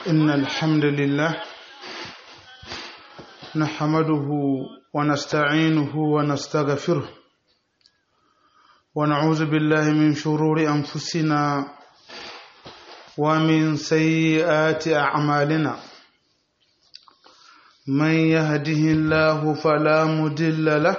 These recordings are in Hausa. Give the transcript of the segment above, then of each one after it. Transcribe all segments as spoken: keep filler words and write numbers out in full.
إن الحمد لله نحمده ونستعينه ونستغفره ونعوذ بالله من شرور أنفسنا ومن سيئات أعمالنا من يهده الله فلا مضل له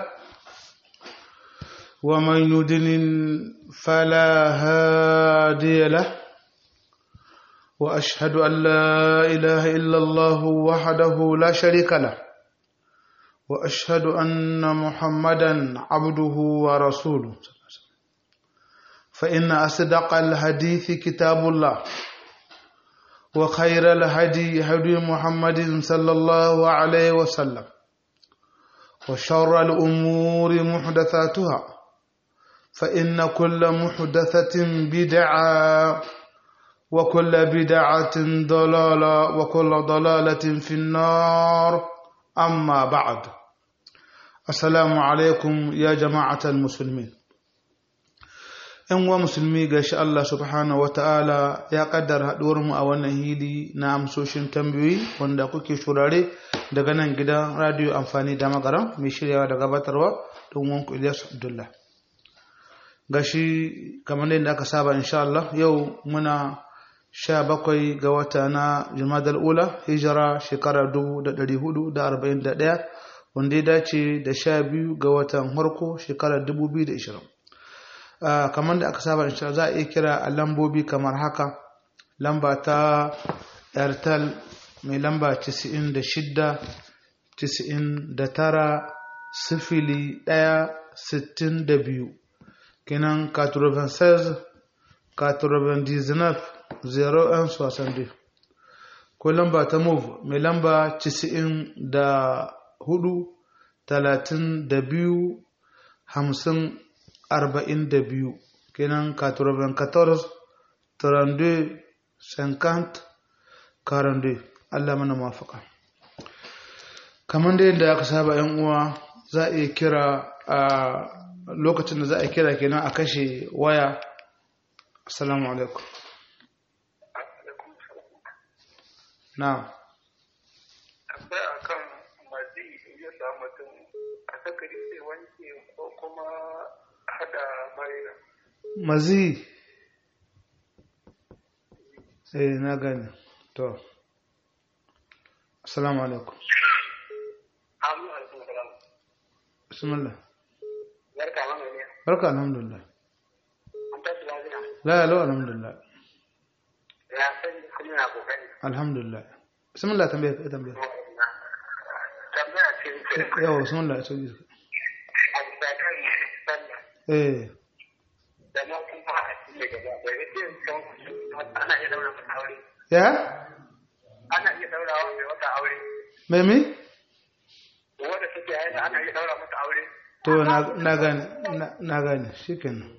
ومن يضلل فلا هادي له وأشهد أن لا إله إلا الله وحده لا شريك له وأشهد أن محمدا عبده ورسوله فإن أصدق الحديث كتاب الله وخير الهدي هدي محمد صلى الله عليه وسلم وشر الأمور محدثاتها فإن كل محدثة بدعة وكل بدعة ضلالة وكل ضلالة في النار أما بعد السلام عليكم يا جماعة المسلمين إن ومسلمي قاش الله سبحانه وتعالى يا قدر هدورم أولا هيدي نعم سوشن تنبوي وندقوكي شراري دقنا نقدا راديو أنفاني دامقرام ميشيريا ودقابتروا دومونك إلياس عبد الله قاشي كمان لنا كسابة إن شاء الله يو منا sha bakwai ga wata na Jumadal Ula hijira shekara dubu da ɗari hudu da arba'in da ɗaya wanda ya dace da sha biyu ga watan harko shekara dubu biyu da ishirin. Kamar da aka saba insha za a iya kira a lambobi kamar haka lamba ta Airtel mai lamba casa'in da shida casa'in da tara sifili ɗaya sittin da biyu kenan quatre-vingt-seize quatre-vingt-dix-neuf zero un soixante-deux ko lamba ta move mai lamba casa'in da hudu talatin da biyu hamsin arba'in da biyu kenan quatre-vingt-quatorze trente-deux cinquante quarante-deux Allah mana mafaka kamar da yadda aka saba yan uwa za a iya kira a lokacin da za a kira kenan a kashe waya. Assalamu alaikum. Na'am. Akwai akan mazi ya samu mutum a sakari sai wanke ko kuma hada marina. Mazi. Eh na gane. To. Assalamu alaikum. Amin alaikum salam. Bismillah. Barka mana ne. Barka alhamdulillah. An tashi lafiya. La la alhamdulillah. Ya san kuma na kokari. Alhamdulillah. Bismillah tambaye ka tambaye. Tambaya ce ce. Yawa bismillah ce. A bisa kan sallah. Eh. Da ma kuma a cikin gaba. Bai rike son ana iya daura mata aure. Ya? Ana iya daurawa mai wata aure. Me me? Wanda take yana ana iya daura mata aure. To na na gane na gane shikenan.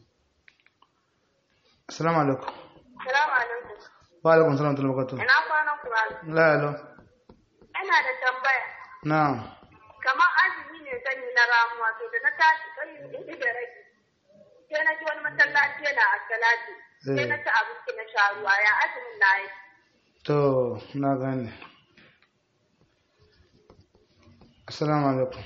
Assalamu alaikum. Assalamu alaikum. Wa alaikum assalam wa rahmatullahi wa barakatuh. Ina kwanan ku ba? La la. Ina da tambaya. Na'am. Kamar azumi ne zan yi na ramuwa to da na tashi sai in da rage. Sai na ji wani masallaci yana a salati. Sai na ci abinci na sha ruwa ya azumin na yi. To na gane. Assalamu alaikum.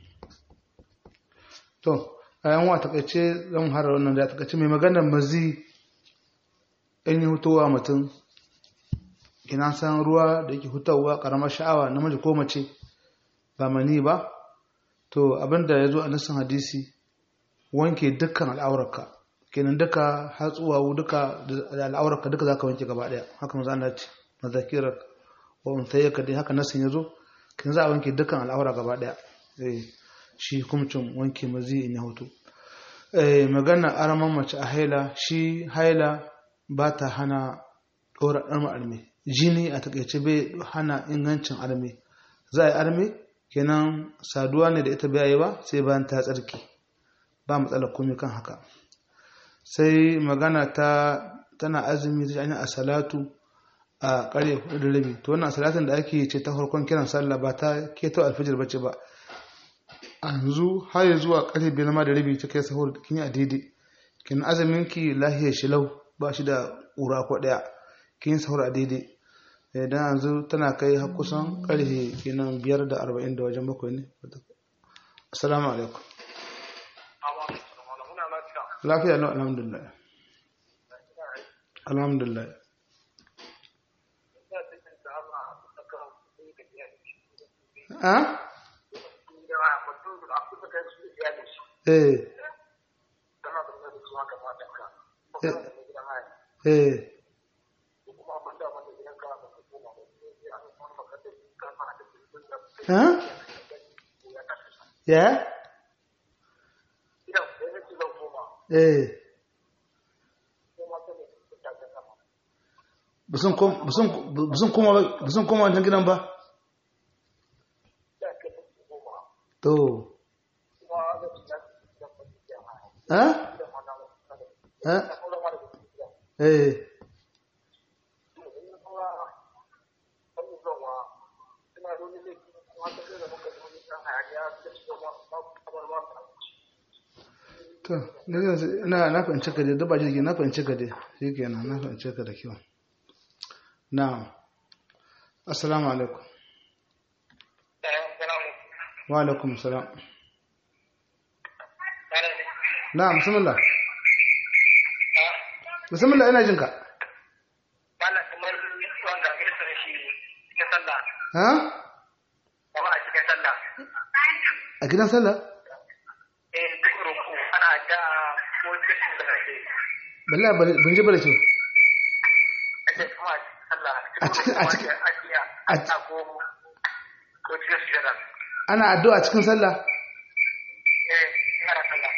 To a yan wa takaice zan hara wannan da takaice mai maganar mazi in yi hutowa mutum ina san ruwa da yake hutawa karamar sha'awa namiji ko mace ba mani ba to abinda ya zo a nasin hadisi wanke dukkan al'aurarka kenan duka hatsuwa duka da al'aurarka duka zaka wanke gaba daya haka manzo Allah ce mazakirar wa untayyaka dai haka nasin yazo kin za a wanke dukkan al'aura gaba daya eh shi kumcin wanke mazi in ya hutu eh magana araman mace a haila shi haila ba ta hana dora dan arme jini a takaice bai hana ingancin arme za a yi arme kenan saduwa ne da ita bai yi ba sai bayan ta tsarki ba matsalar komai kan haka sai magana ta tana azumi ta hanyar asalatu a ƙarfe hudu da rabi to wannan salatin da ake ce ta farkon kiran sallah ba ta keto alfijir bace ba yanzu har ya zuwa ƙarfe biyar ma da rabi ta kai sahur kin yi a daidai kin azumin ki lahiyar shilau ba shi da ƙura ko ɗaya kin sahur a daidai idan yanzu tana kai har kusan karfe kenan biyar da arba'in da wajen bakwai ne. Assalamu alaikum. Lafiya lau alhamdulillah. Alhamdulillah. Ha? Eh. Eh. Ha? Ya? Eh. Busun kom busun busun koma busun koma wannan gidan ba? To. Ha? Ha? Eh. To, na na fahimci ka dai, duk ba jirgi na fahimci ka dai, shi kenan na fahimci ka da kyau. Na'am. Assalamu alaikum. Wa alaikum salam. Na'am, bismillah. Bismillah ina jinka. Malam kamar wanda ke so shi cikin sallah. Ha? Kuma a cikin sallah. A gidan sallah? Eh, duk ruku ana da ko cikin da ke. Balla ban ji bare ce. Ake kuma sallah. A cikin a cikin a ko ko cikin sujada. Ana addu'a cikin sallah? Eh, ana sallah.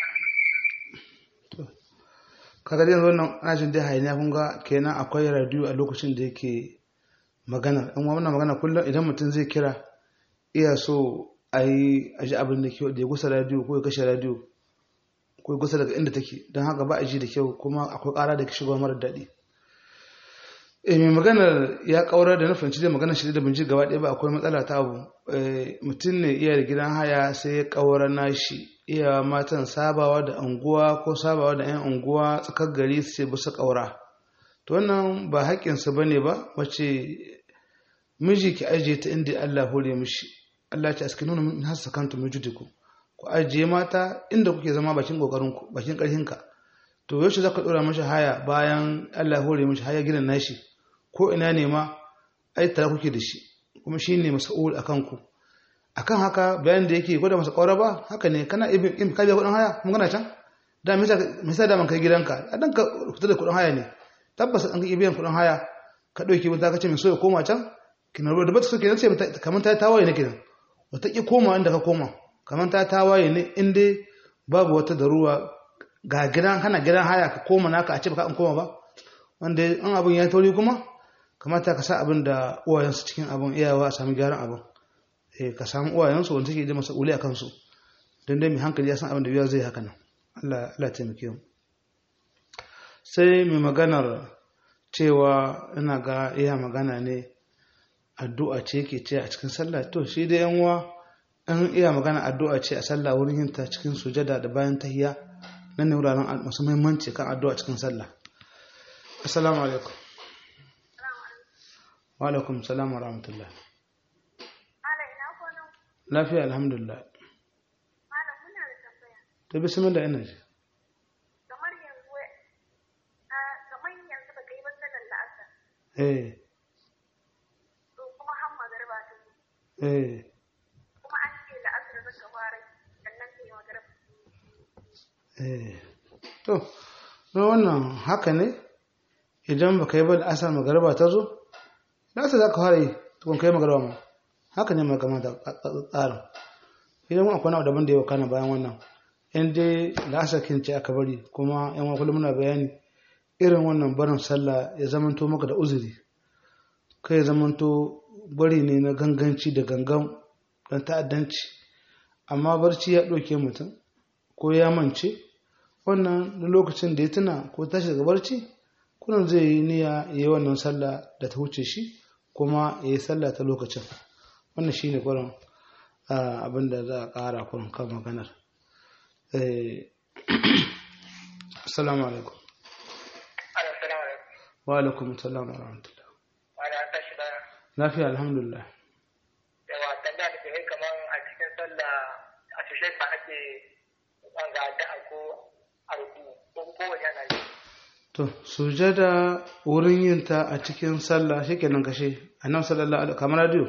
Kaga dai wannan ana jin dai hayaniya kun ga kenan akwai radio a lokacin da yake magana. In wannan magana kullum idan mutum zai kira iya so ayi aji abin da ke da ya gusa radio ko ya kashe radio ko ya gusa daga inda take don haka ba a ji da kyau kuma akwai ƙara da ke shigo mara daɗi. Eh mai maganar ya ƙaurar da na fahimci dai maganar shi da binci gaba ɗaya ba akwai matsala ta abu. Mutum ne iya da gidan haya sai ya ƙaurar nashi iya matan sabawa da unguwa ko sabawa da 'yan unguwa tsakar gari su ce bisa ƙaura. To wannan ba haƙƙinsa ba ne ba wace miji ki ajiye ta inda Allah hore mishi. Allah ce aske nuna min hasa kantu mijudiku. Ku ajiye mata inda kuke zama bakin ƙoƙarinku bakin ƙarhinka. To yaushe za ka ɗora mashi haya bayan Allah hore mishi haya gidan nashi ko ina ne ma ai tare kuke da shi kuma shi ne mas'ul a kanku. Akan haka bayan da yake gwada masa ƙaura ba haka ne kana ibin ka biya kuɗin haya mun gana can da me yasa da man kai gidanka a dan ka fita da kuɗin haya ne tabbas an ka biyan kuɗin haya ka ɗauki wata ka ce mai so ya koma can kina ruwa da bata so kenan ce kamar ta tawaye ne kenan wata ki koma inda ka koma kamar ta tawaye ne in dai babu wata daruwa ga gidan hana gidan haya ka koma naka a ce baka an koma ba wanda an abin ya tauri kuma kamata ka sa abin da uwayensu cikin abin iyawa a sami gyaran abin eh ka samu uwayensu wanda take da mas'uli a kansu don dai mai hankali ya san abin da biya zai haka nan Allah Allah taimake mu sai mai maganar cewa ina ga iya magana ne addu'a ce yake ce a cikin sallah to shi da yan uwa an iya magana addu'a ce a sallah wurin yin ta cikin sujada da bayan tahiyya nan ne wuraren masu muhimmanci kan addu'a cikin sallah. Assalamu alaikum. Wa alaikum salam wa rahmatullah. Lafiya alhamdulillah. Malam muna da tambaya. To bismillah ina ji. Kamar yanzu kamar yanzu baka yi ba sallar la'asar. Eh. To kuma har magariba ta zo. Eh. Kuma an ce la'asar zaka fara sannan sai magariba. Eh. To, no wannan haka ne idan baka yi ba la'asar magariba ta zo la'asar zaka fara yi tukun kai magariba ma. Haka ne mai kamata tsarin idan wani akwai daban da yau kana bayan wannan in dai la'asar kinci aka bari kuma yan wakilin muna bayani irin wannan barin sallah ya zamanto maka da uzuri kai ya zamanto bari ne na ganganci da gangan don ta'addanci amma barci ya ɗauke mutum ko ya mance wannan lokacin da ya tuna ko tashi daga barci kunan zai yi niyya ya yi wannan sallah da ta wuce shi kuma ya yi sallah ta lokacin wannan shi ne kwanan abinda za a ƙara kwanan kan maganar. Assalamu alaikum. Wa alaikum salam wa rahmatullah. lafiya alhamdulillah. Yawa tambaya da kai kamar a cikin sallah a cikin ba ake ga da ko arku ko ko yana yi. To sujada wurin yin ta a cikin sallah shikenan kashe annabi sallallahu alaihi kamar radio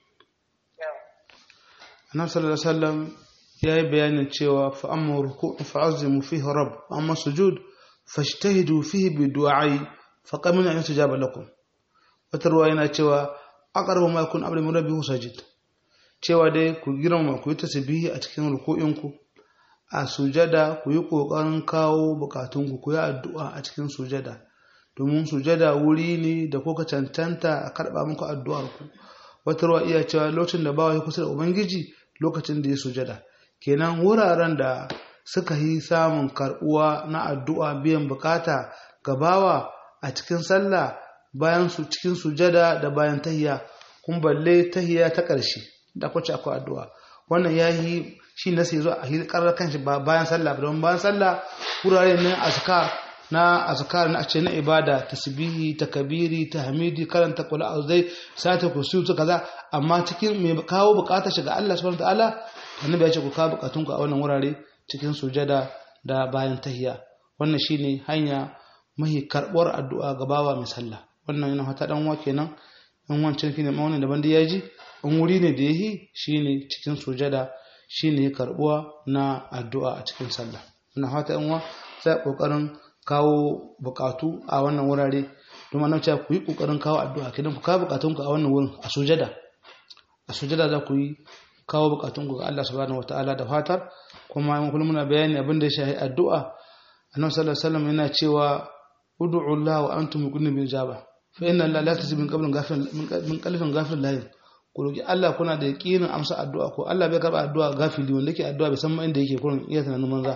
annabi sallallahu alaihi wasallam yayi bayanin cewa fa amma ruku'u fa'azimu fihi rabb amma sujud fajtahidu fihi bi du'ai faqamin an yusjaba lakum wata ruwa yana cewa aqrabu ma yakun abdu min rabbihi sajid cewa dai ku girma ku yi tasbihi a cikin ruku'inku a sujada ku yi kokarin kawo bukatunku ku yi addu'a a cikin sujada domin sujada wuri ne da kuka cancanta a karba muku addu'ar ku wata ruwa iya cewa lokacin da bawa ya kusa da ubangiji lokacin da ya sujada kenan wuraren da suka yi samun karbuwa na addu'a biyan bukata ga bawa a cikin sallah bayan su cikin sujada da bayan tahiyya kun balle tahiyya ta ƙarshe da kwace akwai addu'a wannan yayi shi nasi zo a hilkar kanshi ba bayan sallah ba don bayan sallah wurare ne azkar na azkar na ce na ibada tasbihi takbiri tahmidi karanta qul a'udhu sata kursi to kaza amma cikin mai kawo bukatar shiga Allah subhanahu wataala annabi ya ce ku kawo bukatun ku a wannan wurare cikin sujada da bayan tahiyya wannan shine hanya mahi karbuwar addu'a ga bawa mai sallah wannan yana hata dan wa kenan in wancan kine ma wannan daban da yaji in wuri ne da yayi shine cikin sujada shine karbuwa na addu'a a cikin sallah ina hata yan wa sai kokarin kawo bukatu a wannan wurare don annabi ce ku yi kokarin kawo addu'a kidan ku kawo bukatun ku a wannan wurin a sujada a sujada za ku yi kawo bukatun ku ga Allah subhanahu wataala da fatar kuma in kullum muna bayani abin da ya shafi addu'a annabi sallallahu alaihi wasallam yana cewa ud'u Allah wa antum muqinun bil ijaba fa inna Allah la tazid min qablin ghafil min qalbin ghafil lahin ku roki Allah kuna da yaqinin amsa addu'a ko Allah bai karba addu'a gafili wanda yake addu'a bai san ma inda yake kurin iya tunanin manza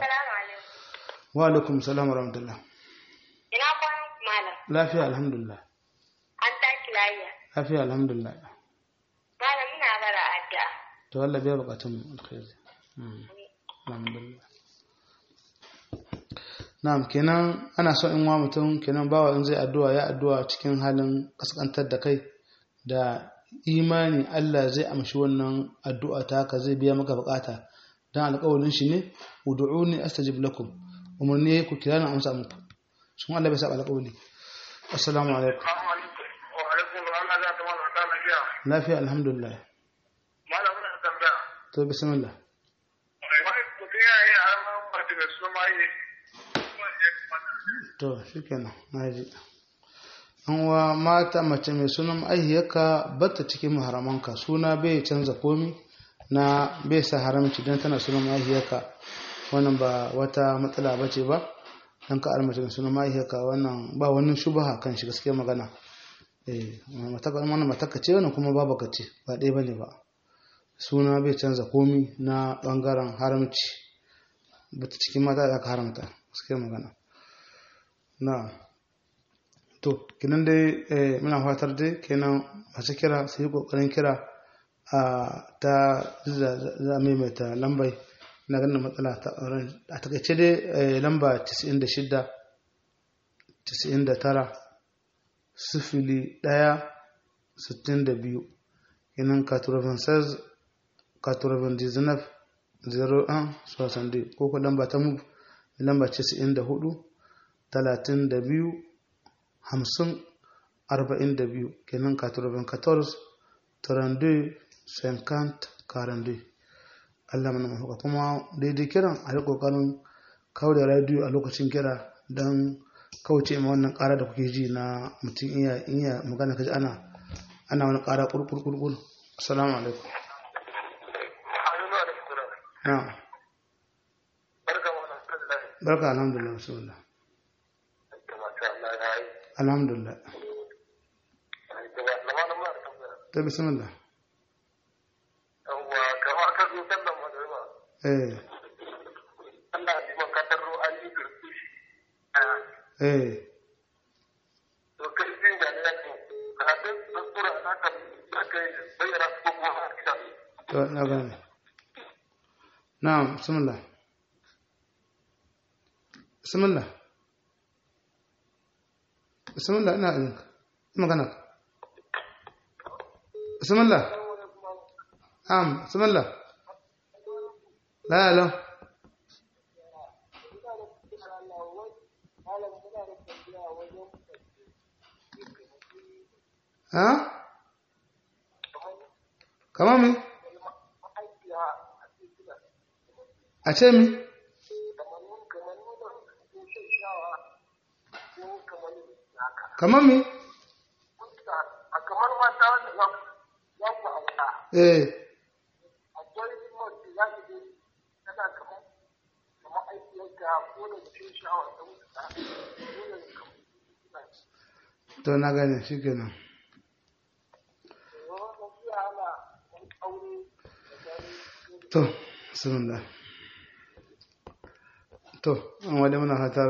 wa alaikum salam wa rahmatullah ina kwan malam lafiya alhamdulillah an taki lafiya lafiya alhamdulillah malam ina bara addu'a to Allah bai bukatun alkhairi alhamdulillah na'am kenan ana so in wa mutum kenan bawa in zai addu'a ya addu'a cikin halin kaskantar da kai da imani Allah zai amshi wannan addu'a ta haka zai biya maka bukata dan alƙawarin shi ne ud'uni astajib lakum umurni ku kira na amsa muku shin Allah bai saba alƙawari assalamu alaikum wa alaikum assalam za ta mana ta lafiya lafiya alhamdulillah malam ina tambaya to bismillah wai ku ya yi alaman mutum da su mai to shikenan naji an wa mata mace mai sunan aihiyarka batta cikin maharamanka suna bai canza komi na bai sa haramci don tana sunan aihiyarka wannan ba wata matsala ba ce ba don ka armace mai sunan aihiyarka wannan ba wani shubaha kan shi gaskiya magana eh wannan mataka ce wannan kuma babu ka ce ba ɗaya bane ba suna bai canza komi na bangaren haramci bata cikin mata da aka haramta gaskiya magana na to kenan dai muna fatar dai kenan masu kira su yi kokarin kira a ta za maimaita lambai na ganin matsala ta a takaice dai lamba casa'in da shida casa'in da tara sifili ɗaya sittin da biyu kenan katurban katurban dizinaf zero an sosan ko ko lamba ta mu lamba casa'in da hudu talatin da biyu hamsin arba'in da biyu kenan katurban katorz tarandu senkant karandu Allah mana mafuka kuma daidai kiran a yi kokarin kawo da radiyo a lokacin kira don kauce ma wannan kara da kuke ji na mutum iya iya magana kaji ana ana wani kara kurkurkurkur assalamu alaikum na barka alhamdulillah bismillah alhamdulillah ta bismillah eh eh to kai din da ne karatun sura na kan kai bayyana ko kuma hakika to na gane na'am bismillah bismillah bismillah ina ina magana bismillah am bismillah la la ha kamar me a ce mi kamar mi kamar mata wanda za ku auta eh akwai mace za ki je tana kamar kamar aikiyarta ko da cikin sha'awar ta mutu ta dole ne kamar to na gane shi kenan to sunna to an wani muna hatar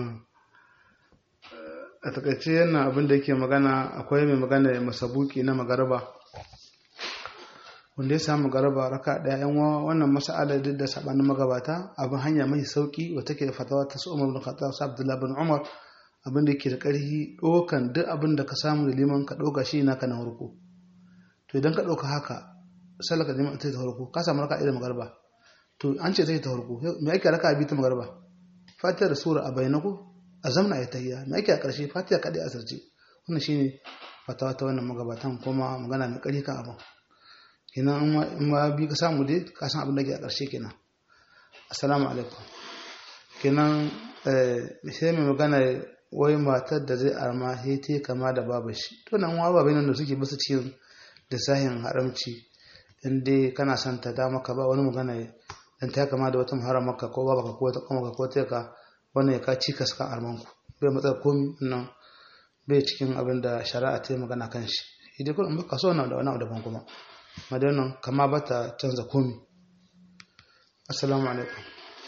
a takaice yana abin da yake magana akwai mai magana ya masabuki na magaraba wanda ya samu magaraba raka daya yan wannan mas'ala duk da sabanin magabata abin hanya mai sauki wata ke da fatawa ta su Umar bin Khattab sa Abdullah bin Umar abin da yake da ƙarfi dokan duk abin da ka samu da liman ka doka shi naka na farko to idan ka doka haka salaka liman ta ta farko ka samu raka da magaraba to an ce ta ta farko me ake raka bi ta magaraba fatiha da sura a bainaku a zamna ya tahiyya me ake a ƙarshe fatiha kadai a sarce wannan shine fatawa ta wannan magabatan kuma magana mai ƙarfi kan abin kenan in ma bi ka samu dai ka san abin da ke a ƙarshe kenan assalamu alaikum kenan sai mai magana wai matar da zai arma sai ta kama da babu shi to nan wa babai nan da suke basu cikin da sahin haramci in dai kana son ta da maka ba wani magana dan ta kama da wata haram maka ko babaka ko ta kuma ko ta ka wannan ya ka cikas kan armanku bai matsar komi nan bai cikin abin da shari'a ta yi magana kan shi idan kun baka so na da wani abu daban kuma madanan kama ba ta canza komi assalamu alaikum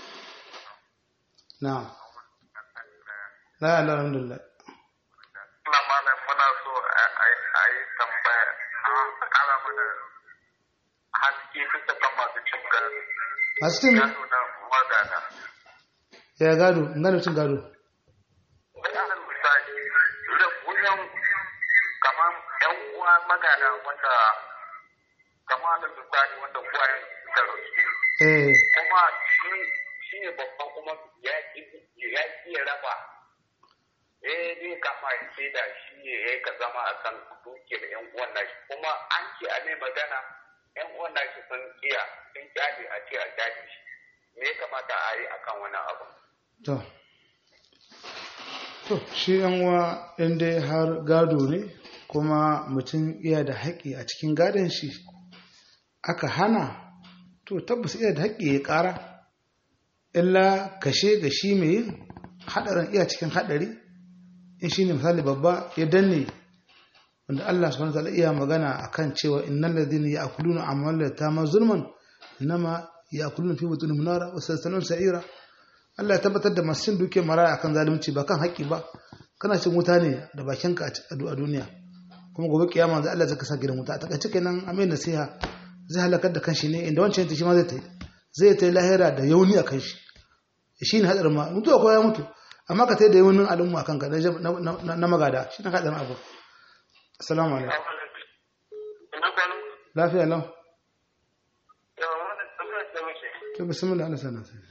na'am la la alhamdulillah na malam muna so a yi tambaya a kara mana haske bisa kan masu cin gado masu cin gado na magana ya gado gado cin gado bayanan misali da wuyan kamar yan uwa magana wanda kamar da misali wanda kuwayen suka rasu eh kuma shi shi ne babban kuma ya ƙi ya raba eh zai kama ce da shi ne ya ka zama a kan duke da yan uwan nashi kuma an ce a ne magana yan uwan nashi sun iya sun kyale a ce a kyale shi me ya kamata a yi akan wannan abu to to shi yan uwa in dai har gado ne kuma mutum iya da haƙƙi a cikin gadon shi aka hana to tabbas iya da haƙƙi ya ƙara illa kashe ga shi mai yin haɗarin iya cikin haɗari in shi ne misali babba ya danne wanda Allah subhanahu wa ta'ala iya magana akan cewa innal ladina ya'kuluna amwalal yatama zulman inma ya'kuluna fi butunihim nara wa sayaslun sa'ira Allah ya tabbatar da masu cin dukiyar maraya akan zalunci ba kan haƙƙi ba kana cin wuta ne da bakinka a duniya kuma gobe kiyama da Allah zai kasa gidan wuta a takaice kenan amin nasiha zai halakar da kanshi ne inda wancan ta shi ma zai tai zai tai lahira da yauni a kanshi shi ne hadarin ma mutuwa ko ya mutu amma ka tai da yaunin al'umma kanka na magada shi ne hadarin abu assalamu alaikum lafiya lau to bismillah Allah sana sai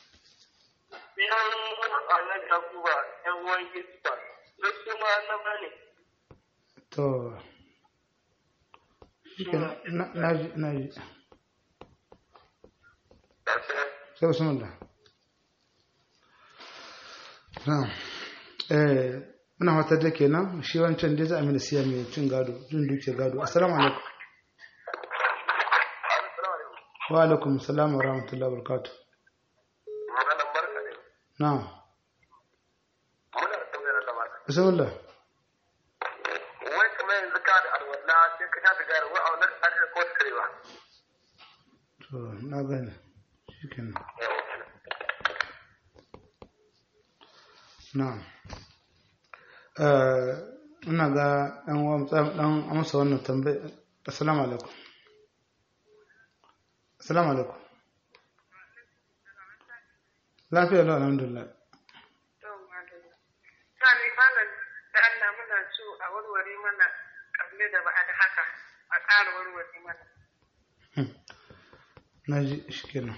to na ji na ji sai bismillah na'am eh muna fata da kenan shi wancan dai za a mini siya mai cin gado jin duke gado assalamu alaikum wa alaikum assalam wa rahmatullahi wa barakatuh na'am bismillah wai kamar yanzu ka da alwala sai ka ta gari wa a wannan tsarin ko tsarewa to na gane shikenan na'am eh ina ga dan uwa dan amsa wannan tambaya assalamu alaikum assalamu alaikum lafiya lau alhamdulillah sani malam da Allah muna so a warware mana kable da ba da haka a ƙara warware mana. Na ji shi kenan.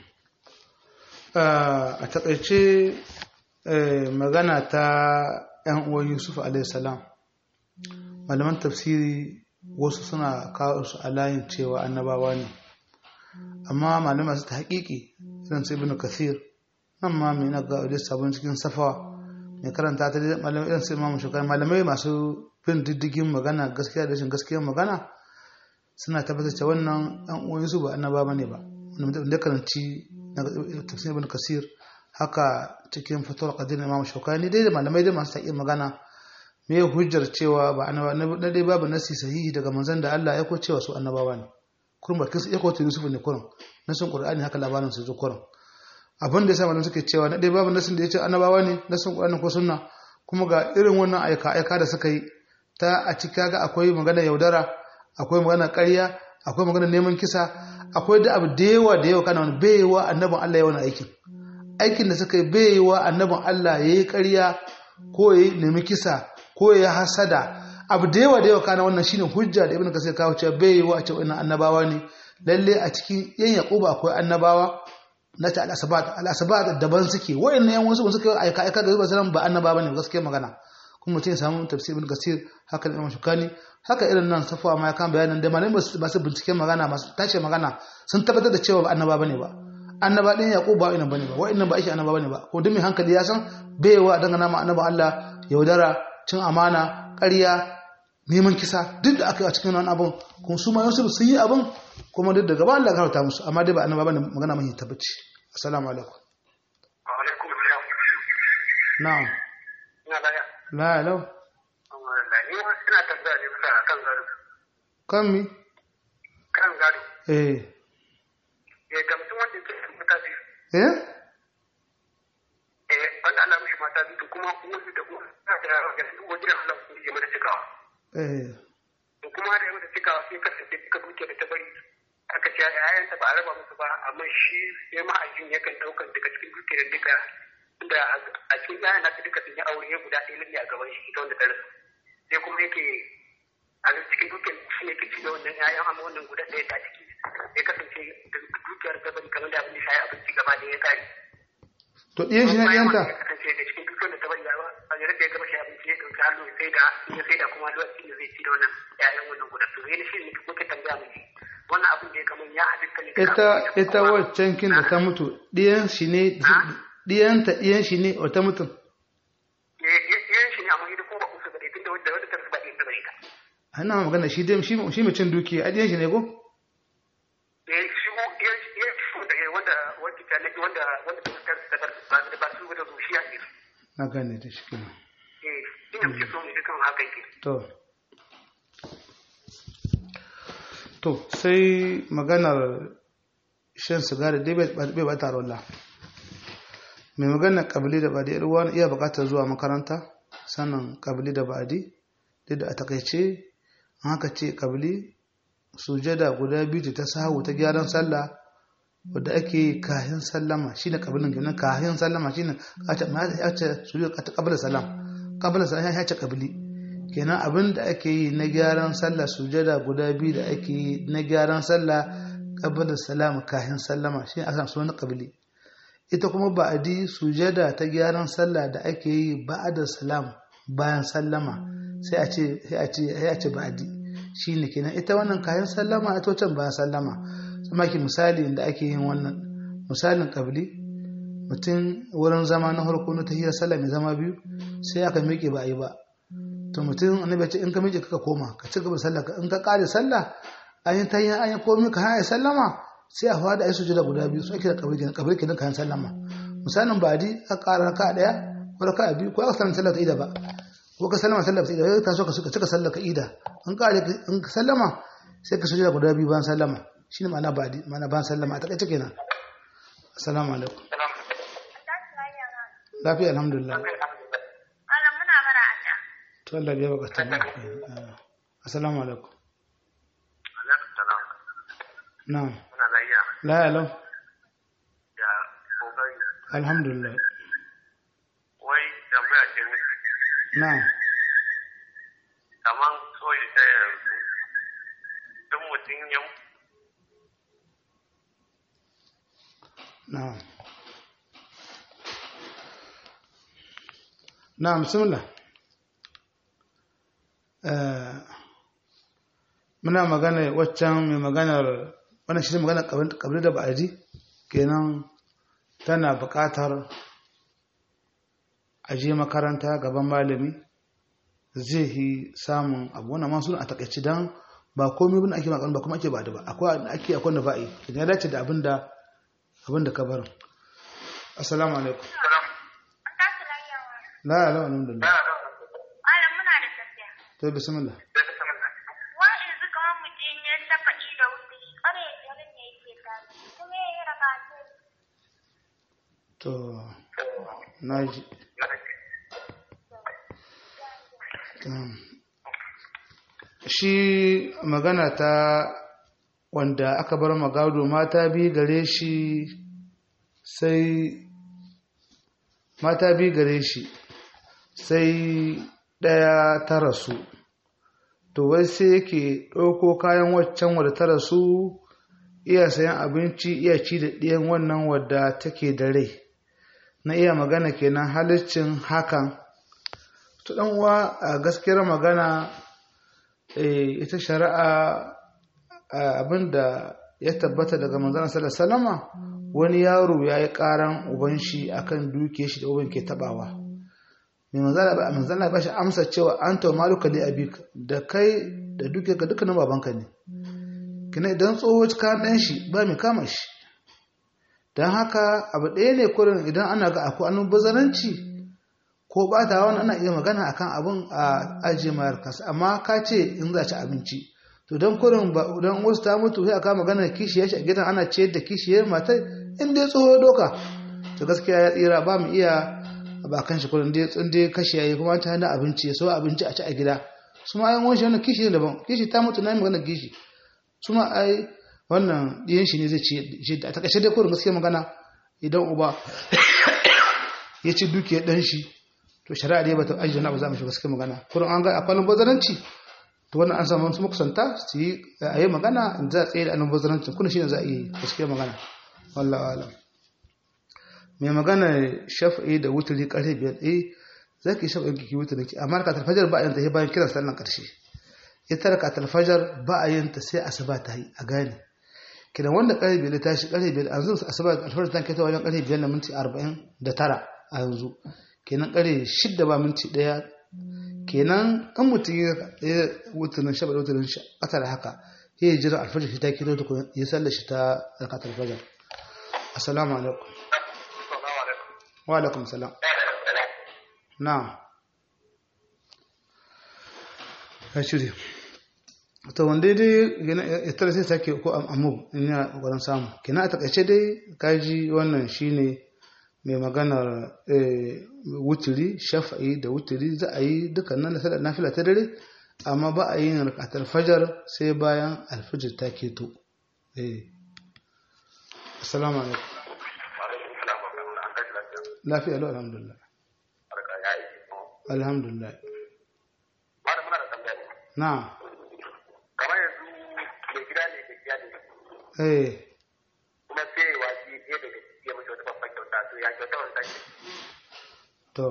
A taƙaice magana ta ‘yan uwan Yusuf alaihissalam, malaman tafsiri wasu suna kawo su a layin cewa annabawa ne, amma malamai masu ta haƙiƙi irin su ibn kathir nan ma mai na ga sabon cikin safawa mai karanta ta malamai irin su imamu shukar malamai masu bin diddigin magana gaskiya da rashin gaskiyar magana suna tabbatar cewa wannan ‘yan uwan Yusuf ba annabawa ne ba. Wanda karanci na tafsir ibn kasir haka cikin fatuwar qadir imam shaukani dai da malamai dai masu taƙin magana me hujjar cewa ba annaba na dai babu nasi sahihi daga manzon da Allah ya ko cewa su annabawa ne kurum ba kin ya ko ta Yusuf ne kurum nasin Qur'ani haka labarin su zo kurum abin da yasa malamai suke cewa na dai babu nasin da yace annabawa ne nasin Qur'ani ko sunna kuma ga irin wannan aika aika da suka yi ta a cika ga akwai magana yaudara akwai magana ƙarya akwai magana neman kisa akwai da abu da yawa da yawa kana wani baiwa annabin Allah ya wani aikin aikin da suka yi baiwa annabin Allah ya yi ƙarya ko ya nemi kisa ko ya hasada abu da yawa da yawa kana wannan shine hujja da ibnu kasir kawo cewa baiwa a cewa annabawa ne lalle a cikin yan yaquba akwai annabawa na ta al-asbat al-asbat daban suke wayannan yan wasu suka aika aika ga zuwa ba annabawa ne gaskiya magana kuma mutum ya samu tafsir ibn kasir haka da imam shukani haka irin nan safuwa ma ya kan bayanan da malamai masu binciken magana masu tace magana sun tabbatar da cewa ba annaba bane ba annaba din yaqub ba ina bane ba wa'annan ba shi annaba bane ba ko duk mai hankali ya san baiwa dangana ma annaba Allah yaudara cin amana ƙarya neman kisa duk da aka yi a cikin wannan abun kuma su ma Yusuf sun yi abun kuma duk da gaba Allah ya karanta musu amma dai ba annaba bane magana mai tabbaci assalamu alaikum wa alaikum assalam na'am la la ina tambaya ne bisa kan gado. Kan mi? Kan gado. Eh. Eh ga mutum wanda ke mata biyu. Eh? Eh wanda Allah mishi mata biyu kuma wanda da kuma ta da ga duk wajen Allah ku yi mata cikawa. Eh. To kuma da mata cikawa sai kasance duka duke da ta bari aka ce ayyan ta ba a raba musu ba amma shi sai ma'ajin yakan daukar daga cikin dukiyar duka inda a cikin yayan nata duka sun yi aure guda ɗaya lalle a gaban shi ita wanda ta rasu. Sai kuma yake a cikin dukiyar shi ne ke ci da wannan yayan amma wannan guda ɗaya ta ciki ya kasance da dukiyar ta bari kamar da abin da shayi abinci gaba da ya kare. To ɗiyan shi na ɗiyanta? Ya kasance da cikin dukiyar da ta bari a yaran da ya gama shi abinci ya ɗauki hannu ya sai da ya sai da kuma lokacin da zai ci da wannan yayan wannan guda. To zai shi ne kuke tambaya mai wannan abin da ya kamar ya halitta ne. Ita ita waccan kin da ta mutu ɗiyan shi ne ɗiyanta ɗiyan shi ne wata mutum. ana magana shi dai shi shi mai cin dukiya adiyan shi ne ko eh shi ko yan yan wanda wanda wanda ta nake wanda wanda ta ta ba da ba su da zuciya ne na gane da shi kenan eh ina ce so mu dukan haka yake to to sai maganar shan sigari dai bai ba taro Allah mai maganar kabili da badi ruwan iya bukatar zuwa makaranta sannan kabili da badi da a takaice haka ce kabili sujada guda biyu ta sahu ta gyaran sallah wadda ake kayan sallama shine kabilin kenan kayan sallama shine kace ma ya ce sujada ta qabla salam qabla salam ya ce kabili kenan abinda ake yi na gyaran sallah sujada guda biyu da ake yi na gyaran sallah qabla salam kayan sallama shine aka sunan kabili ita kuma ba'adi sujada ta gyaran sallah da ake yi ba'da salam bayan sallama sai a ce sai a ce sai a ce ba'di shine kenan ita wannan kayan sallama ita wancan bayan sallama kuma ki misali inda ake yin wannan misalin qabli mutum wurin zama na farko na tahiyar sallah mai zama biyu sai aka miƙe ba yi ba to mutum annabi ya ce in ka miƙe kaka koma ka ci gaba sallah in ka kare sallah an yi tahiyar an yi komai ka haye sallama sai a fada ayi sujuda guda biyu su ake da qabli kenan qabli kenan kayan sallama misalin ba'di ka ƙara raka daya ko raka biyu ko aka sallama sallah ta ida ba ko ka sallama sallah sai da ka so ka cika sallah ka ida in ka in ka sallama sai ka sujuda guda biyu bayan sallama shine ma'ana ba'di ma'ana bayan sallama a takaice kenan assalamu alaikum lafiya alhamdulillah Allah muna bara Allah to Allah ya baka ta assalamu alaikum alaikum salam na'am muna lafiya la alam ya kokari alhamdulillah wai tambaya ce ne na'am kaman soyi ta yanzu duk mutum yau. na'am na'am bismillah eh muna magana waccan mai maganar wannan shi ne magana kabri da ba'adi kenan tana buƙatar aje makaranta gaban malami zai yi samun abu wannan masu a takaici don ba komai bin ake makon ba kuma ake ba da ba akwai ake akwai da ba'i ya dace da abinda abinda ka bar assalamu alaikum la la alhamdulillah Malam muna da tafiya. to bismillah Wa yanzu kamar mutum ya shafa'i da wuce ƙare biyar ne yake tashi. Kuma ya yi raka to naji shi magana ta wanda aka bar magado mata bi gare shi sai mata bi gare shi sai ɗaya ta rasu to wai sai yake ɗauko kayan waccan wadda ta rasu iya sayan abinci iya ci da ɗiyan wannan wadda take da rai na iya magana kenan halaccin hakan to dan uwa a gaskiyar magana ita shari'a abinda ya tabbata daga manzon sallallahu alaihi wasallama wani yaro yayi karan uban shi akan duke shi da uban ke tabawa mai manzon ba manzon ba shi amsa cewa anta maluka li abik da kai da duke ka dukkanin babanka ne kina idan tsoho kan dan shi ba mai kama shi dan haka abu ɗaya ne kurin idan ana ga akwai annu bazaranci ko ba ta wani ana iya magana akan abun a ajiye mayar kasa amma ka ce in za ci abinci to don kurin ba don wasu ta mutu sai aka magana kishiyar shi a gidan ana ciyar da kishiyar matar in dai tsoho doka to gaskiya ya tsira ba mu iya ba kan shi kurin dai tsin dai kashi yayi kuma ta hana abinci ya so abinci a ci a gida su ma ayan wani wannan kishi daban kishi ta mutu na yi magana kishi su ma ai wannan ɗiyan shi ne zai ci a takaice dai kurin gaskiya magana idan uba ya ci dukiyar ɗan shi to shari'a dai bata ajiye na ba za mu shiga cikin magana kurin an ga akwai bazaranci to wannan an samu su makusanta su yi a yi magana in za a tsaye da annan bazaranci kuna shine za a yi gaskiya magana wallahi alam mai magana shafi'i da wuturi karfe biyar eh za ki shafi'i ki wuturi ki amma ka talfajar ba a yin ta sai bayan kiran sallan karshe ita ka talfajar ba a yin ta sai asuba ta yi a gane kidan wanda karfe biyar ta shi karfe biyar an zunsa asuba alfajar ta kai ta wajen karfe biyar na minti arba'in da tara a yanzu kenan kare shidda ba minti daya kenan an mutum ya wutunan shabar wutunan ƙasa da haka ya yi jira alfajar shi ta kito ta ya sallar shi ta alkat alfajar assalamu alaikum wa alaikum salam na ya shirya ta wanda dai ya tara sai sake ko amu in yana ƙwarar samu kenan a takaice dai kaji wannan shine mai maganar wuturi shafa'i da wuturi za a yi dukkanin da sadar nafila ta dare amma ba a yin rakatar fajar sai bayan alfajir ta keto assalamu alaikum lafiya lau alhamdulillah alhamdulillah na kamar yanzu mai gida ne da gida ne eh kuma sai waje ɗaya daga ya mace wata babban kyauta to ya kyauta wani tashi to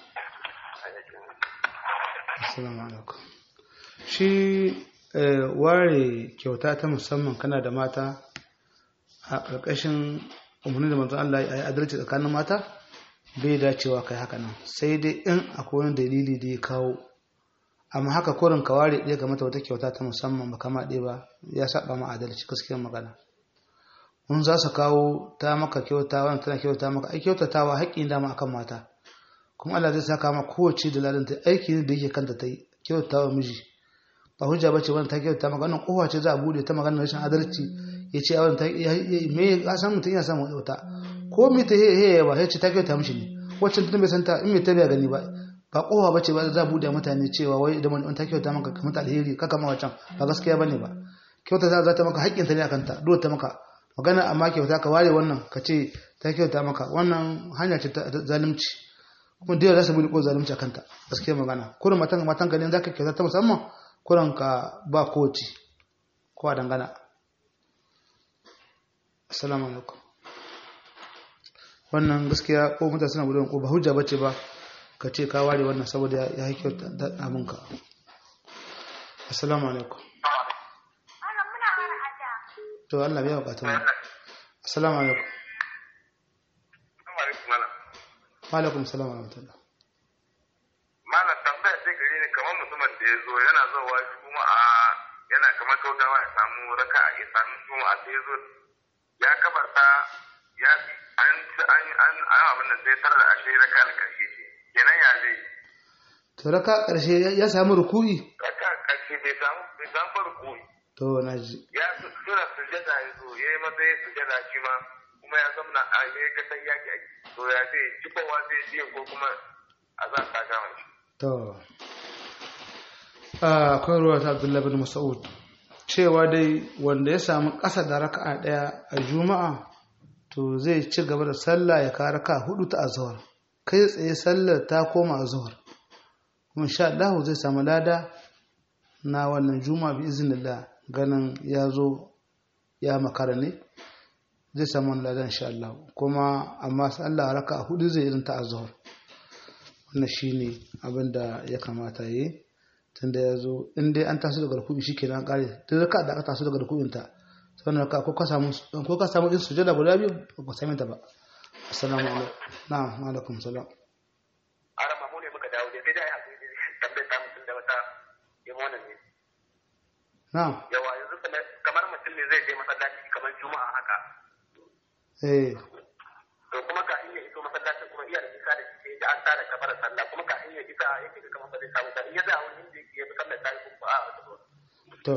assalamu alaikum shi ware kyauta ta musamman kana da mata a ƙarƙashin umarni da manzon Allah ya yi adalci tsakanin mata bai dacewa kai haka nan sai dai in akwai wani dalili da ya kawo amma haka kurin ka ware ɗaya ga mata wata kyauta ta musamman ba kama ɗaya ba ya saba ma adalci gaskiyar magana mun za su kawo ta maka kyauta wani tana kyauta maka ai kyautatawa haƙƙin dama akan mata kuma Allah zai saka ma kowace da lalanta aiki ne da yake kanta ta yi kyautatawa miji ba hujja bace wannan ta kyauta maka wannan kowa ce za a bude ta magana rashin adalci ya ce wannan ta me ya san mutum ya samu kyauta ko me ta he ba ya ce ta kyauta mishi ne wacce tun bai san ta in me ta bai gani ba ba kowa bace ba za a bude mutane cewa wai idan wani ta kyauta maka kamar ta alheri ka kama wancan ba gaskiya bane ba kyauta za ta maka haƙƙin ta ne akan ta dole ta maka magana amma kyauta ka ware wannan ka ce ta kyauta maka wannan hanya ce ta zalunci kuma da yawa za su bude ko zalunci a kanta gaskiya magana kurin matan matan ka ne za ka kyauta ta musamman kurin ka ba kowace ko a dangana. Assalamu alaikum. Wannan gaskiya ko mutane suna gudun ko ba hujja bace ba ka ce ka ware wannan saboda ya haƙi da abinka. Assalamu alaikum. To Allah biya bukatun mu. Assalamu alaikum. Wa alaikum salam wa rahmatullah. Malam tambaya sai gare ni kamar mutumin da ya zo yana zuwa kuma a yana kamar kaudawa ya samu raka a ya samu kuma a sai zo ya kabarta ya an an an abin da sai tarda a shi raka al-karshe kenan ya zai to raka karshe ya samu ruku'i raka karshe bai samu bai samu ruku'i to naji ya sura sujada ya zo yayi masa sujada shi ma kuma ya zama a yayi ga sai yaki to ya zai cikowa zai je ko kuma a za ta gama shi to akwai ruwa ta Abdullah bin Mas'ud cewa dai wanda ya samu ƙasa da raka'a ɗaya a juma'a to zai ci gaba da sallah ya kawo raka'a hudu ta azhar kai tsaye sallar ta koma azhar kuma insha Allah zai samu lada na wannan juma'a bi iznillah ganin ya zo ya makara ne zai samu wannan lada insha Allah kuma amma sallah raka'a hudu zai irin ta azhar wannan shine abin da ya kamata yi tunda ya zo in dai an taso daga rukubi shikenan kare tun raka da aka taso daga rukubin ta sannan raka ko ka samu ko ka samu din sujada guda biyu ba same ta ba. Assalamu alaikum. Na'am wa alaikum salam. Ara mamu ne muka dawo dai sai dai a tambaye ta mutum da wata yin wannan ne. Na'am. Yawa yanzu kamar mutum ne zai je masallaci kamar juma'a haka. Eh. To kuma ka iya iso masallacin kuma iya da isa da shi da an tara kamar sallah kuma ka iya isa yake da kamar ba zai samu ba in ya da wani inda yake ya fi sallar ta yi kuma a wata to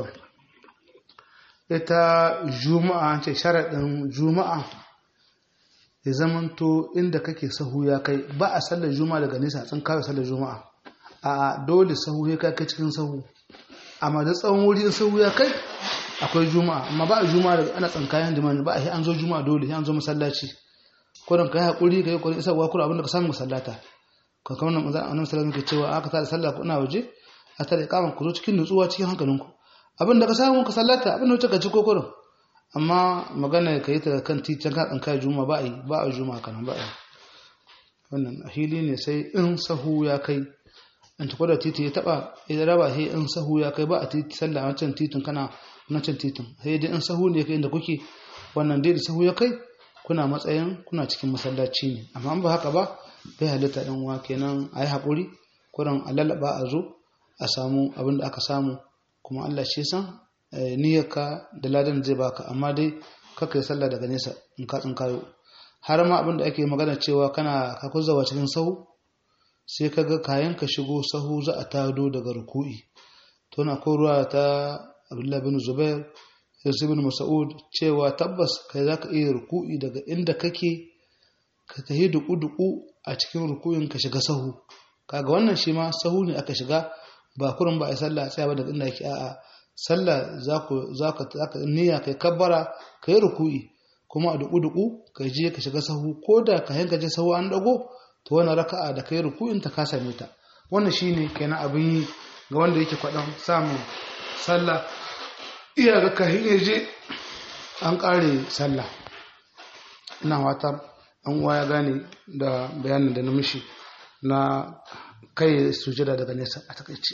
ita juma'a ce sharaɗin juma'a ya zamanto inda kake sahu ya kai ba a sallar juma'a daga nesa tsin kawai sallar juma'a a dole sahu ya kai cikin sahu amma da tsawon wuri in sahu ya kai akwai juma'a amma ba a juma'a daga ana tsankayen jimani ba a yi an zo juma'a dole sai an zo masallaci kodin ka yi haƙuri ka yi ƙwarin isa wakura abinda ka samu masallata ka kamar nan manzan annabi sallallahu alaihi cewa aka tada sallah ku ina waje a tare kaman ku zo cikin nutsuwa cikin hankalinku abinda ka samu ka sallata abinda wuce ka ci kokorin amma magana ka yi ta kan titin ka tsanka juma ba a yi ba a juma kana ba a yi wannan hili ne sai in sahu ya kai in ta kwada titi ya taba ya raba sai in sahu ya kai ba a titi sallah wancan titin kana wancan titin sai dai in sahu ne kai inda kuke wannan dai da sahu ya kai kuna matsayin kuna cikin masallaci ne amma ba haka ba bai halitta ɗan uwa kenan a yi haƙuri kuran a lalaba a zo a samu abin da aka samu kuma Allah shi san niyyarka da ladan zai baka amma dai kaka yi sallah daga nesa in ka tsinkayo har ma abin da ake magana cewa kana ka kuzzawa cikin sahu sai ka ga kayan ka shigo sahu za a tado daga ruku'i to na ko ruwa ta Abdullah bin Zubair Yusuf bin Mas'ud cewa tabbas kai zaka iya ruku'i daga inda kake ka tahi duku-duku a cikin ruku'in ka shiga sahu kaga wannan shi ma sahu ne aka shiga ba kurin ba a sallah tsaya ba daga inda yake a'a sallah zaku zaka zaka niyya kai kabbara kai ruku'i kuma a duku-duku kai je ka shiga sahu koda ka hanka je sahu an dago to wannan raka'a da kai ruku'in ta ka same ta wannan shine kenan abin yi ga wanda yake kwadan samun sallah iya ga kahin yaje an kare sallah ina watar an uwa ya gane da bayanin da na mishi na kai sujada daga nesa a takaice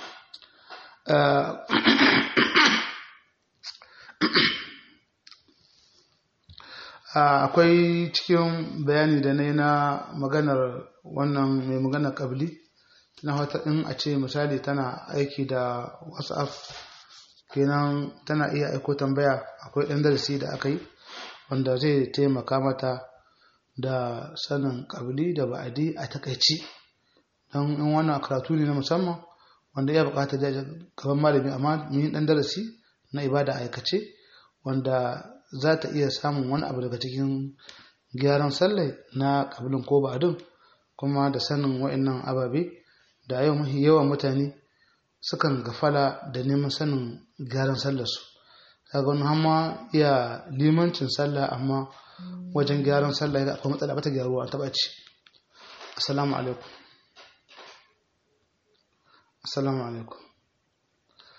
akwai cikin bayani da na yi na maganar wannan mai maganar kabili na wata in a ce misali tana aiki da whatsapp kenan tana iya aiko tambaya akwai ɗan darasi da aka yi wanda zai taimaka mata da sanin kabili da ba'adi a takaici don in wannan karatu ne na musamman wanda ya bukata da gaban malami amma mun yi ɗan darasi na ibada aikace wanda za ta iya samun wani abu daga cikin gyaran sallai na kabilin ko ba'adin kuma da sanin wa'annan ababe da yau mafi yawan mutane sukan gafala da neman sanin gyaran sallarsu kaga wani hamma iya limancin sallah amma wajen gyaran sallah ya akwai matsala bata gyaruwa an taba ci assalamu alaikum assalamu alaikum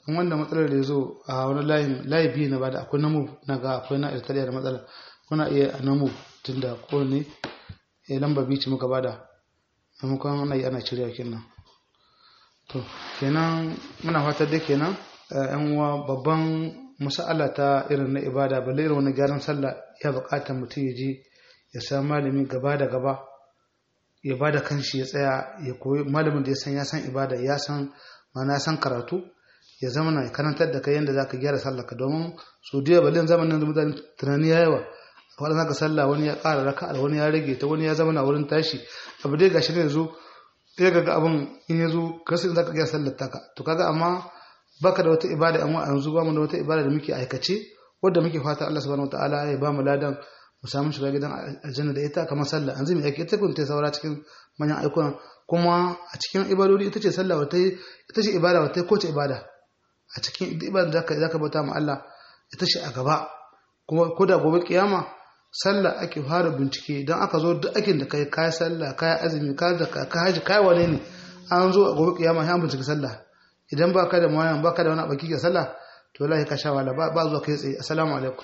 in wanda matsalar da ya zo a wani layin layi biyu na bada akwai namu na ga akwai na irtaliya da matsala kuna iya a namu tun da kowane ya lamba bici muka bada maimakon ana yi ana cire kenan to kenan muna fatar da kenan yan uwa babban mas'ala ta irin na ibada balle irin wani gyaran sallah ya bukatar mutum ya je ya sa malami gaba da gaba ya ba da kanshi ya tsaya ya koyi malamin da ya san ya san ibada ya san mana ya san karatu ya zama na karantar da kai yadda za ka gyara sallaka domin su diya balin zamanin da mutane tunani ya yawa wadda za ka sallah wani ya ƙara raka wani ya rage ta wani ya zama na wurin tashi abu dai gashi ne zo ya ga abin in ya zo kasu za ka gyara sallar taka to kaga amma baka da wata ibada amma yanzu ba mu da wata ibada da muke aikace wadda muke fata Allah subhanahu wataala ya ba mu ladan mu samu shiga gidan aljanna da ita kamar sallah an zai yake ita kun ta saura cikin manyan aikunan kuma a cikin ibadodi ita ce sallah wata ita ce ibada wata ko ce ibada a cikin ibada zaka zaka bauta ma Allah ita ce a gaba kuma ko da gobe kiyama sallah ake fara bincike dan aka zo duk akin da kai kai sallah kai azumi kai da ka haji kai wane ne an zo a gobe kiyama sai an bincike sallah idan baka da mayan baka da wani baki ke sallah to wallahi ka sha wala ba zuwa kai tsaye assalamu alaikum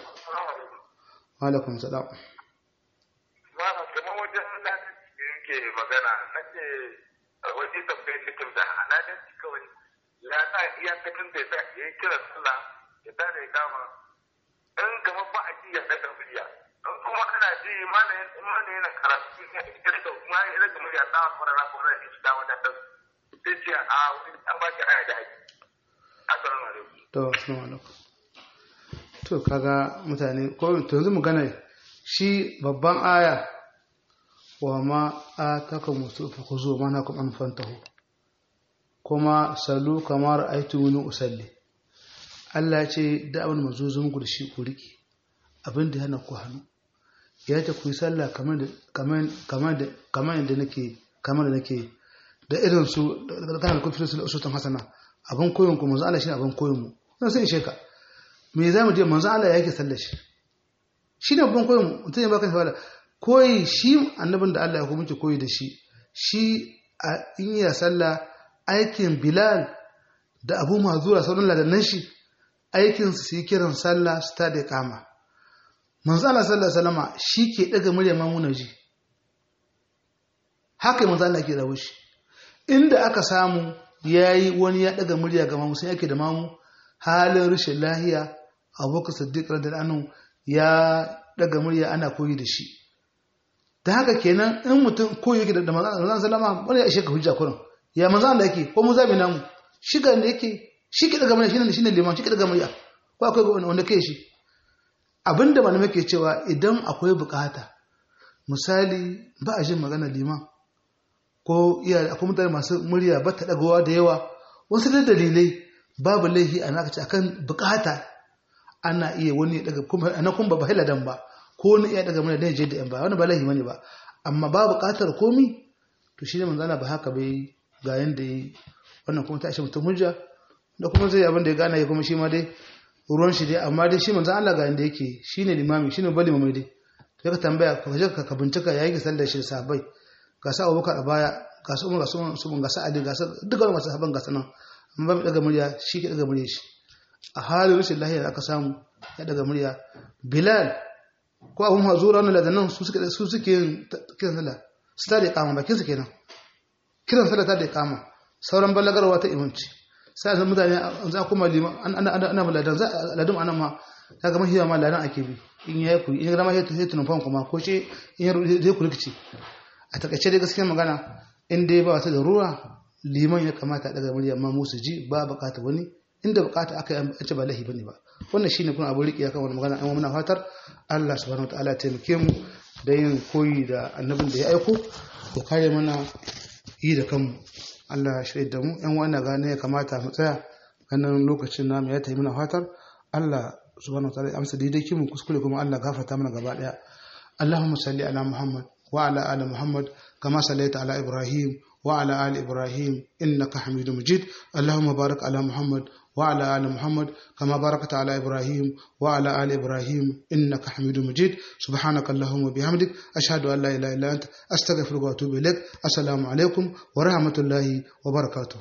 wa alaikum salam ma kuma wajen da yake magana nace wajen tambayar likim da haladan kawai ya sa iyakacin da ya yi kira sallah ya ta da kama in gama ba a ji ya daga murya in kuma kana ji malamin malamin yana karatu ne da da kuma ya daga murya ta fara na fara da shi da wannan da sai ce a wani an ba ki aya da haƙi assalamu alaikum to assalamu alaikum to kaga mutane ko to yanzu magana shi babban aya wa ma ataka musu fa khuzu ma nakum an fantahu kuma salu kamar aitu wani usalli Allah ya ce da abin mazuzun ku da shi ku riki abin da yana ku hannu ya ce ku yi sallah kamar da kamar kamar da kamar yadda nake kamar da nake da irin su da kana ku fi su usutun hasana abin koyon ku manzo Allah shi abin koyon mu dan sai sheka me zamu je manzo Allah yake sallar shi shine abin koyon mu mutum ya baka fara koyi shi annabin da Allah ya kuma muke koyi da shi shi in ya sallah aikin Bilal da Abu Mazura sauran ladannan shi aikin su yi kiran sallah su ta da kama manzo Allah sallallahu alaihi wasallama shi ke daga murya mamuna ji haka manzo Allah ke rawo shi inda aka samu yayi wani ya daga murya ga mamu sai yake da mamu halin rashin lahiya Abubakar Siddiq radiyallahu anhu ya daga murya ana koyi da shi da haka kenan in mutum koyi yake da manzo Allah sallama wani ya ishe ka hujja kurin ya manzo Allah yake ko mu zabi namu shi ga da yake shi ke daga murya shine shine liman shi ke daga murya ko akwai wanda kai shi abinda malamai ke cewa idan akwai bukata misali ba a jin magana liman ko iya akwai mutane masu murya ba ta dagawa da yawa wasu da dalilai babu laihi ana kace akan bukata ana iya wani daga kuma ana kun ba bahila dan ba ko wani iya daga murya da je da yan ba wani ba laihi bane ba amma ba bukatar komi to shi ne manzo Allah ba haka bai ga yanda yi wannan kuma ta shi mutum hujja da kuma zai abin da ya gane ya kuma shi ma dai ruwan shi dai amma dai shi manzo Allah ga yanda yake shine limami shine bali mamai dai sai ka tambaya ka je ka bincika yayi ki sallar shi sahabbai ga sa Abubakar a baya ga su Umar ga su Usman ga sa Ali ga sa dukkan masu sahabban ga sanan amma ba daga murya shi ke daga murya shi a halin rashin lahiya da aka samu ya daga murya Bilal ko Abu Mazura wannan ladannan su suke su suke kiran sallah su ta da kama bakin su kenan kiran sallah ta da kama sauran balagarwa ta imanci sai san mutane za kuma liman ana ana ana ladan za ladum anan ma kaga mahiya ma ladan ake bi in yayi ku in rama sai sai tunfan kuma ko ce in zai ku rikici a takaice dai gaskiyar magana in dai ba wata da ruwa liman ya kamata daga murya amma musu ji ba bukata wani inda bukata aka yi an ce ba lahi bane ba wannan shine kuma abu riki akan wannan magana amma muna fatar Allah subhanahu wataala ya taimake mu da yin koyi da annabin da ya aiko ko kare mana yi da kanmu Allah ya shaida mu ƴan wannan gane ya kamata mu tsaya ganin lokacin namu ya tayi muna fatar Allah subhanahu wataala ya amsa daidai kimu kuskure kuma Allah gafarta mana gaba daya Allahumma salli ala Muhammad wa ala ali Muhammad kama sallaita ala Ibrahim wa ala ali Ibrahim innaka Hamidum Majid Allahumma barik ala Muhammad وعلى آل محمد كما باركت على إبراهيم وعلى آل إبراهيم إنك حميد مجيد سبحانك اللهم وبحمدك أشهد أن لا إله إلا أنت أستغفرك وأتوب إليك السلام عليكم ورحمة الله وبركاته